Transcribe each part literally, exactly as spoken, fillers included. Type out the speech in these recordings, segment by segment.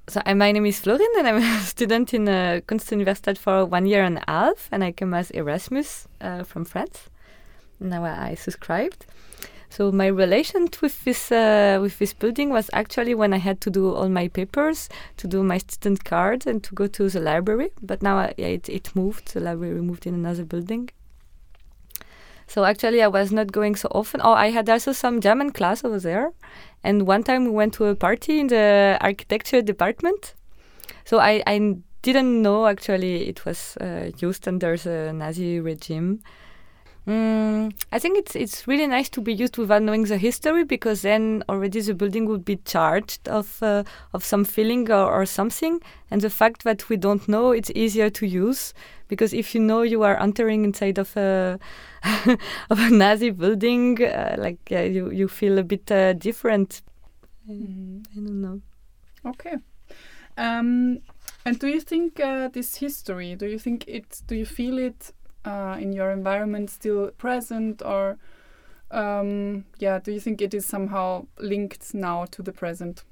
So uh, my name is Florin, and I'm a student in uh, Kunstuniversität for one year and a half, and I came as Erasmus uh, from France. Now I subscribed. So my relation with this uh, with this building was actually when I had to do all my papers, to do my student card, and to go to the library. But now I, yeah, it it moved. The library moved in another building. So actually, I was not going so often. Oh, I had also some German class over there, and one time we went to a party in the architecture department. So I I n- didn't know actually it was uh, used under the Nazi regime. Mm, I think it's it's really nice to be used without knowing the history, because then already the building would be charged of uh, of some feeling or, or something. And the fact that we don't know, it's easier to use, because if you know you are entering inside of a of a Nazi building, uh, like yeah, you you feel a bit uh, different. Mm. I don't know. Okay. Um, and do you think uh, this history? Do you think it? Do you feel it? Uh, in your environment still present, or um, yeah, do you think it is somehow linked now to the present?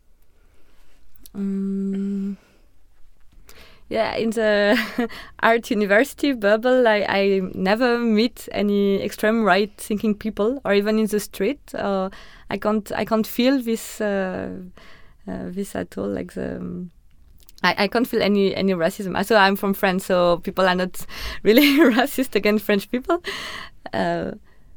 Um, yeah, in the art university bubble, I, I never meet any extreme right thinking people, or even in the street. Uh, I can't I can't feel this uh, uh, this at all. Like the um, I, I can't feel any any racism. So I'm from France, so people are not really racist against French people. Uh,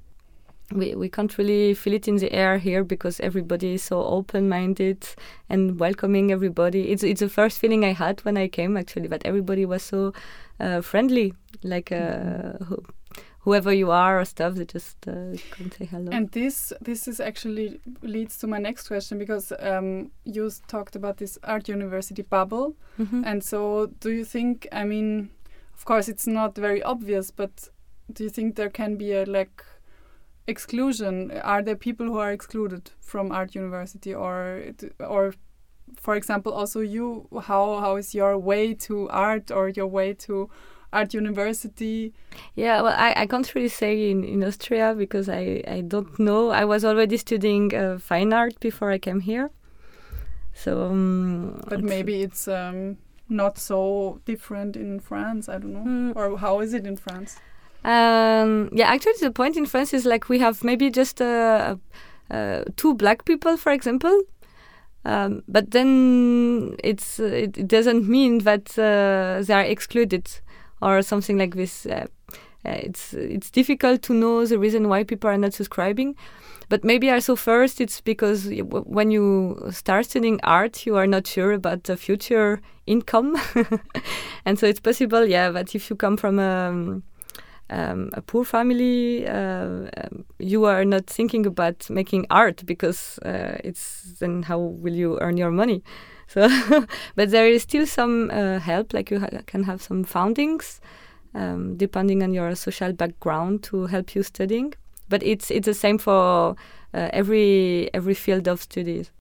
we we can't really feel it in the air here, because everybody is so open-minded and welcoming everybody. It's it's the first feeling I had when I came, actually, that everybody was so uh, friendly, like uh, Mm-hmm. who, whoever you are or stuff. They just uh, come say hello. And this this is actually leads to my next question, because um, you s- talked about this art university bubble, Mhm. and so do you think? I mean, of course, it's not very obvious, but do you think there can be a like exclusion? Are there people who are excluded from art university, or it- or for example, also you? How how is your way to art, or your way to art university? Yeah, well, I, I can't really say in, in Austria, because I, I don't know. I was already studying uh, fine art before I came here. So, um, But it's- maybe it's um, not so different in France. I don't know. Mm. Or how is it in France? Um, yeah, actually, the point in France is like we have maybe just uh, uh, two black people, for example. Um, but then it's uh, it, it doesn't mean that uh, they are excluded or something like this. Uh, uh, it's it's difficult to know the reason why people are not subscribing. But maybe also first it's because y- w- when you start studying art, you are not sure about the future income, and so it's possible, yeah, that if you come from a um, um, a poor family, uh, um, you are not thinking about making art, because uh, it's then how will you earn your money? So, but there is still some uh, help, like you ha- can have some foundings, um, depending on your social background, to help you studying. But it's it's the same for uh, every every field of studies.